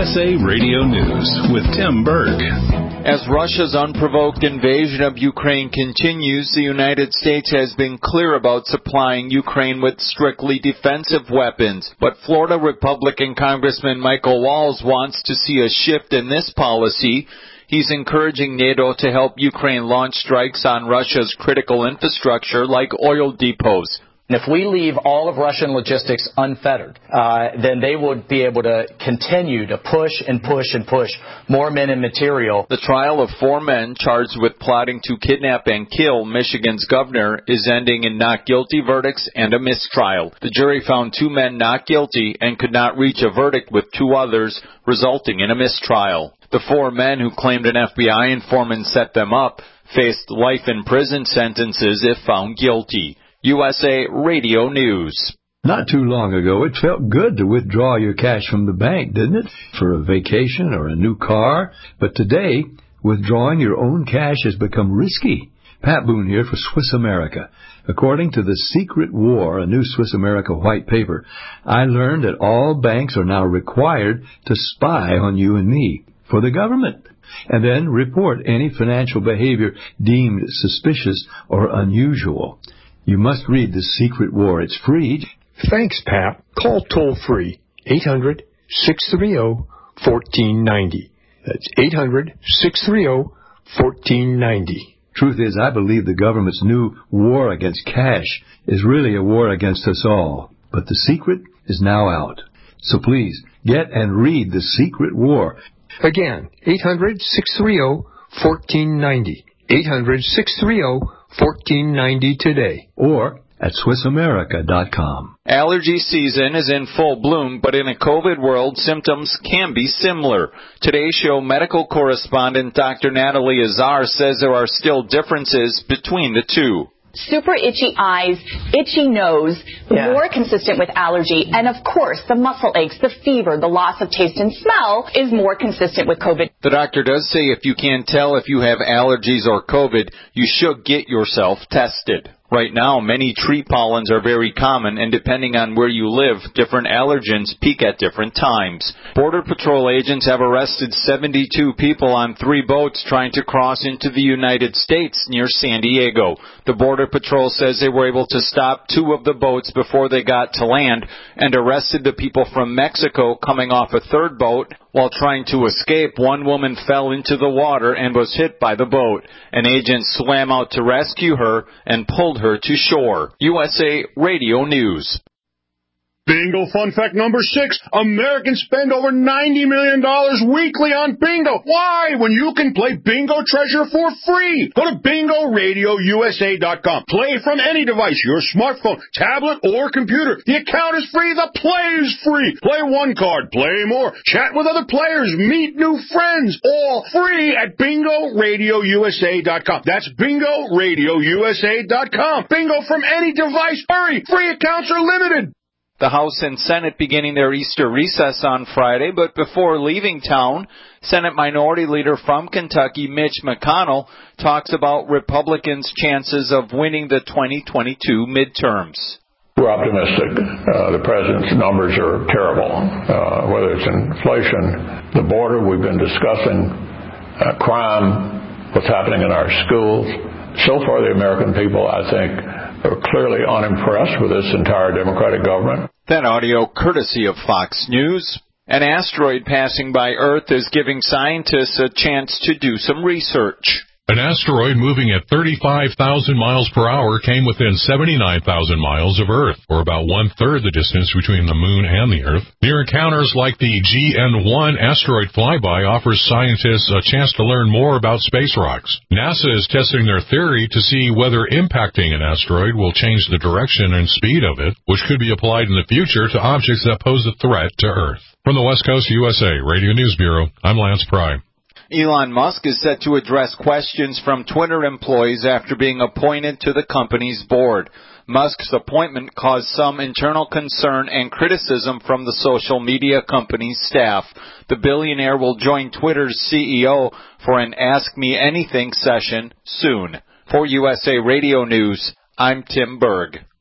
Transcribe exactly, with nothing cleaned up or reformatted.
S A Radio News with Tim Berg. As Russia's unprovoked invasion of Ukraine continues, the United States has been clear about supplying Ukraine with strictly defensive weapons. But Florida Republican Congressman Michael Walz wants to see a shift in this policy. He's encouraging NATO to help Ukraine launch strikes on Russia's critical infrastructure like oil depots. And if we leave all of Russian logistics unfettered, uh, then they would be able to continue to push and push and push more men and material. The trial of four men charged with plotting to kidnap and kill Michigan's governor is ending in not guilty verdicts and a mistrial. The jury found two men not guilty and could not reach a verdict with two others, resulting in a mistrial. The four men who claimed an F B I informant set them up faced life in prison sentences if found guilty. U S A Radio News. Not too long ago, it felt good to withdraw your cash from the bank, didn't it? For a vacation or a new car. But today, withdrawing your own cash has become risky. Pat Boone here for Swiss America. According to The Secret War, a new Swiss America white paper, I learned that all banks are now required to spy on you and me for the government, and then report any financial behavior deemed suspicious or unusual. You must read The Secret War. It's free. Thanks, Pat. Call toll-free eight hundred, six three zero, one four nine zero. That's eight hundred, six three zero, one four nine zero. Truth is, I believe the government's new war against cash is really a war against us all. But the secret is now out. So please, get and read The Secret War. Again, eight hundred, six three zero, one four nine zero. eight hundred, six three zero, one four nine zero today. Or at Swiss America dot com. Allergy season is in full bloom, but in a COVID world, symptoms can be similar. Today's show medical correspondent Doctor Natalie Azar says there are still differences between the two. Super itchy eyes, itchy nose, yeah. More consistent with allergy, and of course, the muscle aches, the fever, the loss of taste and smell is more consistent with COVID. The doctor does say if you can't tell if you have allergies or COVID, you should get yourself tested. Right now, many tree pollens are very common, and depending on where you live, different allergens peak at different times. Border Patrol agents have arrested seventy-two people on three boats trying to cross into the United States near San Diego. The Border Patrol says they were able to stop two of the boats before they got to land and arrested the people from Mexico coming off a third boat. While trying to escape, one woman fell into the water and was hit by the boat. An agent swam out to rescue her and pulled her to shore. U S A Radio News. Bingo fun fact number six. Americans spend over ninety million dollars weekly on bingo. Why? When you can play Bingo Treasure for free. Go to bingo radio u s a dot com. Play from any device, your smartphone, tablet, or computer. The account is free. The play is free. Play one card. Play more. Chat with other players. Meet new friends. All free at bingo radio u s a dot com. That's bingo radio u s a dot com. Bingo from any device. Hurry. Free accounts are limited. The House and Senate beginning their Easter recess on Friday, but before leaving town, Senate Minority Leader from Kentucky, Mitch McConnell, talks about Republicans' chances of winning the twenty twenty-two midterms. We're optimistic. Uh, the president's numbers are terrible, uh, whether it's inflation, the border, we've been discussing uh, crime, what's happening in our schools. So far, the American people, I think, are clearly unimpressed with this entire Democratic government. That audio courtesy of Fox News. An asteroid passing by Earth is giving scientists a chance to do some research. An asteroid moving at thirty-five thousand miles per hour came within seventy-nine thousand miles of Earth, or about one-third the distance between the Moon and the Earth. Near encounters like the G N one asteroid flyby offers scientists a chance to learn more about space rocks. NASA is testing their theory to see whether impacting an asteroid will change the direction and speed of it, which could be applied in the future to objects that pose a threat to Earth. From the West Coast U S A Radio News Bureau, I'm Lance Pry. Elon Musk is set to address questions from Twitter employees after being appointed to the company's board. Musk's appointment caused some internal concern and criticism from the social media company's staff. The billionaire will join Twitter's C E O for an Ask Me Anything session soon. For U S A Radio News, I'm Tim Berg.